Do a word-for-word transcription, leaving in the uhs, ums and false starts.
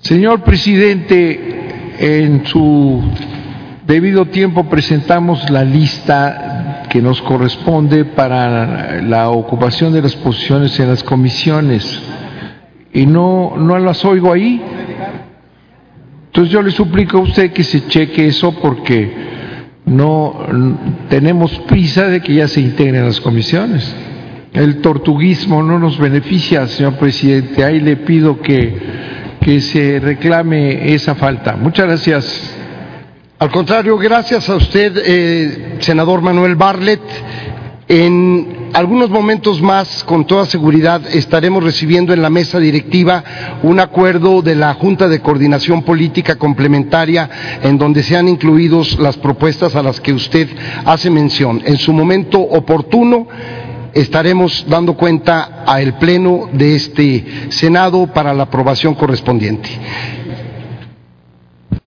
Señor presidente, en su debido tiempo presentamos la lista que nos corresponde para la ocupación de las posiciones en las comisiones y no, no las oigo ahí. Entonces yo le suplico a usted que se cheque eso porque no tenemos prisa de que ya se integren las comisiones. El tortuguismo no nos beneficia, señor presidente. Ahí le pido que, que se reclame esa falta. Muchas gracias. Al contrario, gracias a usted, eh, senador Manuel Bartlett. En algunos momentos más, con toda seguridad, estaremos recibiendo en la mesa directiva un acuerdo de la Junta de Coordinación Política Complementaria en donde sean incluidos las propuestas a las que usted hace mención. En su momento oportuno estaremos dando cuenta al Pleno de este Senado para la aprobación correspondiente.